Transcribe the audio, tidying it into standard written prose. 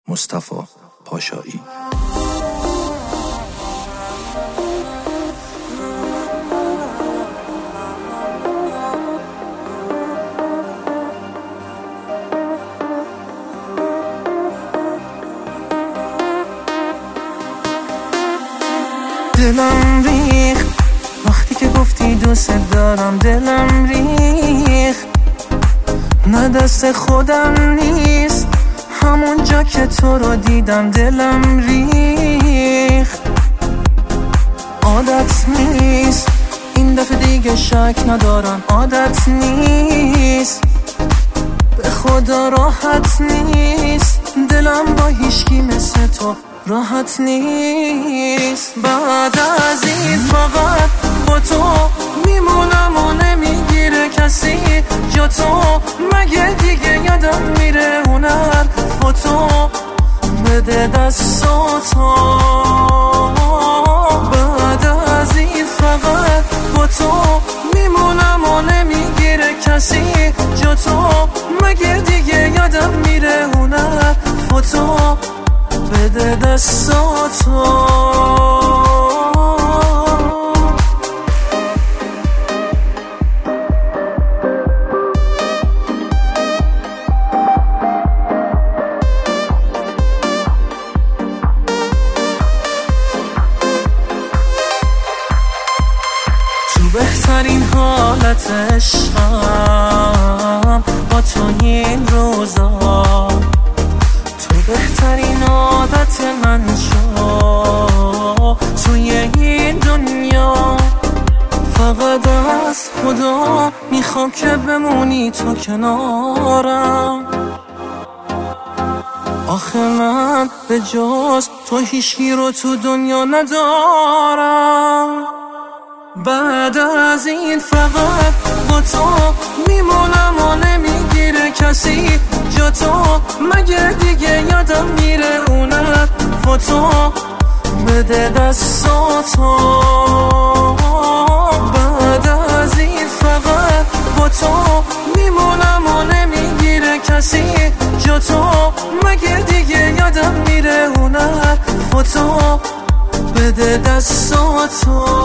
مصطفی پاشایی. دلم ریخت وقتی که گفتی دوست دارم، دلم ریخت نه دست خودم نیست، همون جا که تو رو دیدم دلم ریخت. عادت نیست این دفعه دیگه شک ندارم، عادت نیست به خدا راحت نیست، دلم با هیچکی مثل تو راحت نیست. بعد از این فقط با تو میمونم و نمیگیره کسی جا تو، مگه دیگه یادم میره هنر فوتو بده دستاتو. بعد از این فقط با تو میمونم و نمیگیره کسی جا تو، مگه دیگه یادم میره هنر فوتو بده دستاتو. تو بهترین حالت عشقم با تو این روزا، تو بهترین عادت من شو توی این دنیا. فقط از خدا میخوام که بمونی تو کنارم، آخه من به جز تو هیچکی رو تو دنیا ندارم. بعد از این فقط با تو میمونم و نمیگیره کسی جا تو، مگه دیگه یادم میره اونت فوتو بده دستاتو. بعد از این فقط با تو میمونم و نمیگیره کسی جا تو، مگه دیگه یادم میره اونت فوتو بده دستاتو.